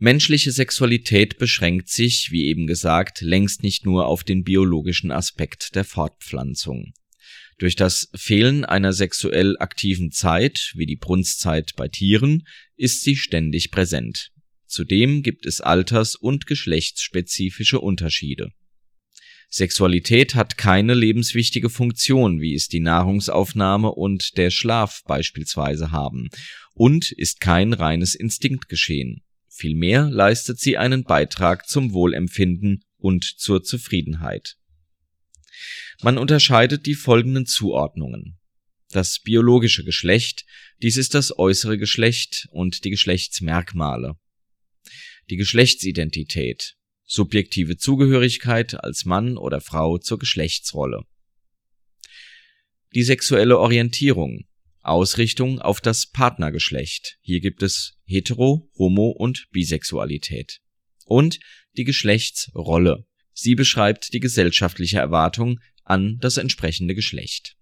Menschliche Sexualität beschränkt sich, wie eben gesagt, längst nicht nur auf den biologischen Aspekt der Fortpflanzung. Durch das Fehlen einer sexuell aktiven Zeit, wie die Brunstzeit bei Tieren, ist sie ständig präsent. Zudem gibt es alters- und geschlechtsspezifische Unterschiede. Sexualität hat keine lebenswichtige Funktion, wie es die Nahrungsaufnahme und der Schlaf beispielsweise haben, und ist kein reines Instinktgeschehen. Vielmehr leistet sie einen Beitrag zum Wohlempfinden und zur Zufriedenheit. Man unterscheidet die folgenden Zuordnungen: Das biologische Geschlecht, dies ist das äußere Geschlecht und die Geschlechtsmerkmale. Die Geschlechtsidentität, subjektive Zugehörigkeit als Mann oder Frau zur Geschlechtsrolle. Die sexuelle Orientierung, Ausrichtung auf das Partnergeschlecht, hier gibt es Hetero-, Homo- und Bisexualität. Und die Geschlechtsrolle, sie beschreibt die gesellschaftliche Erwartung an das entsprechende Geschlecht.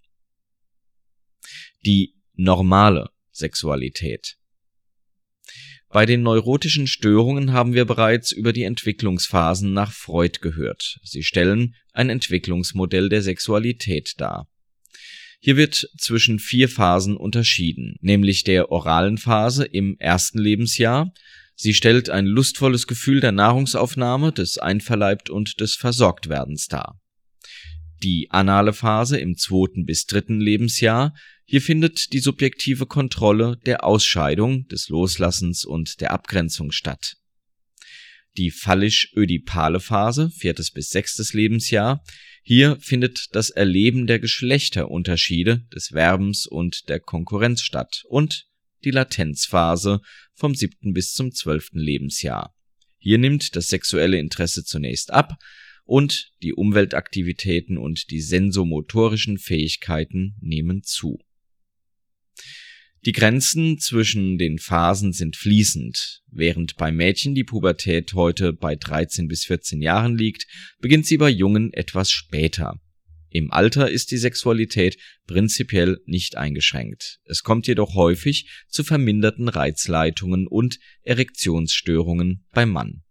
Die normale Sexualität. Bei den neurotischen Störungen haben wir bereits über die Entwicklungsphasen nach Freud gehört. Sie stellen ein Entwicklungsmodell der Sexualität dar. Hier wird zwischen 4 Phasen unterschieden, nämlich der oralen Phase im ersten Lebensjahr. Sie stellt ein lustvolles Gefühl der Nahrungsaufnahme, des Einverleibt- und des Versorgtwerdens dar. Die anale Phase im 2. bis 3. Lebensjahr. Hier findet die subjektive Kontrolle der Ausscheidung, des Loslassens und der Abgrenzung statt. Die phallisch-ödipale Phase, 4. bis 6. Lebensjahr. Hier findet das Erleben der Geschlechterunterschiede, des Werbens und der Konkurrenz statt, und die Latenzphase vom 7. bis zum 12. Lebensjahr. Hier nimmt das sexuelle Interesse zunächst ab und die Umweltaktivitäten und die sensomotorischen Fähigkeiten nehmen zu. Die Grenzen zwischen den Phasen sind fließend. Während bei Mädchen die Pubertät heute bei 13 bis 14 Jahren liegt, beginnt sie bei Jungen etwas später. Im Alter ist die Sexualität prinzipiell nicht eingeschränkt. Es kommt jedoch häufig zu verminderten Reizleitungen und Erektionsstörungen beim Mann.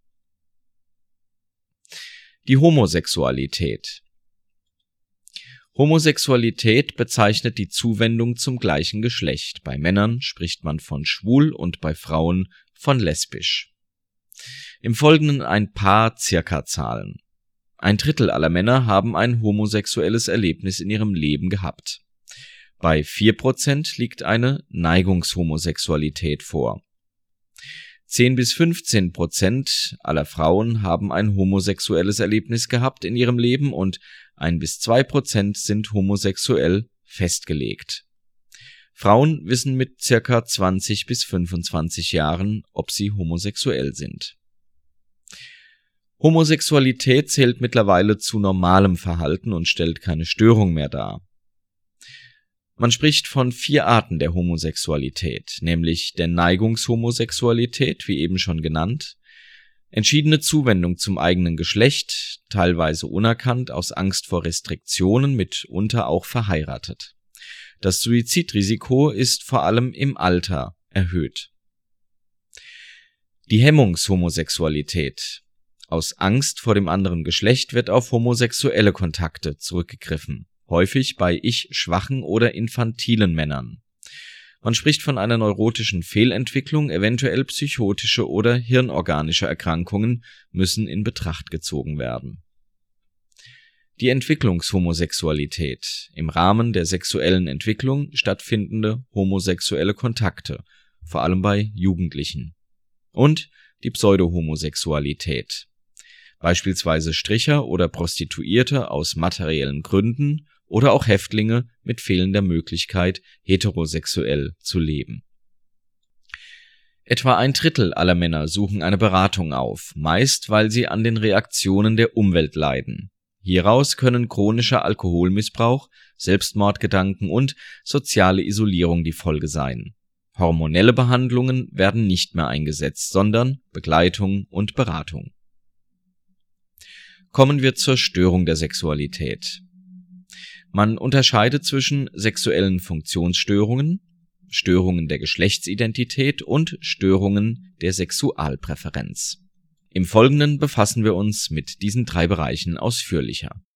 Die Homosexualität. Homosexualität bezeichnet die Zuwendung zum gleichen Geschlecht. Bei Männern spricht man von schwul und bei Frauen von lesbisch. Im Folgenden ein paar Circa-Zahlen. 1/3 aller Männer haben ein homosexuelles Erlebnis in ihrem Leben gehabt. Bei 4% liegt eine Neigungshomosexualität vor. 10 bis 15% aller Frauen haben ein homosexuelles Erlebnis gehabt in ihrem Leben und 1 bis 2% sind homosexuell festgelegt. Frauen wissen mit circa 20 bis 25 Jahren, ob sie homosexuell sind. Homosexualität zählt mittlerweile zu normalem Verhalten und stellt keine Störung mehr dar. Man spricht von 4 Arten der Homosexualität, nämlich der Neigungshomosexualität, wie eben schon genannt, entschiedene Zuwendung zum eigenen Geschlecht, teilweise unerkannt aus Angst vor Restriktionen, mitunter auch verheiratet. Das Suizidrisiko ist vor allem im Alter erhöht. Die Hemmungshomosexualität. Aus Angst vor dem anderen Geschlecht wird auf homosexuelle Kontakte zurückgegriffen, häufig bei ich-schwachen oder infantilen Männern. Man spricht von einer neurotischen Fehlentwicklung, eventuell psychotische oder hirnorganische Erkrankungen müssen in Betracht gezogen werden. Die Entwicklungshomosexualität, im Rahmen der sexuellen Entwicklung stattfindende homosexuelle Kontakte, vor allem bei Jugendlichen. Und die Pseudohomosexualität, beispielsweise Stricher oder Prostituierte aus materiellen Gründen oder auch Häftlinge mit fehlender Möglichkeit, heterosexuell zu leben. Etwa 1/3 aller Männer suchen eine Beratung auf, meist weil sie an den Reaktionen der Umwelt leiden. Hieraus können chronischer Alkoholmissbrauch, Selbstmordgedanken und soziale Isolierung die Folge sein. Hormonelle Behandlungen werden nicht mehr eingesetzt, sondern Begleitung und Beratung. Kommen wir zur Störung der Sexualität. Man unterscheidet zwischen sexuellen Funktionsstörungen, Störungen der Geschlechtsidentität und Störungen der Sexualpräferenz. Im Folgenden befassen wir uns mit diesen 3 Bereichen ausführlicher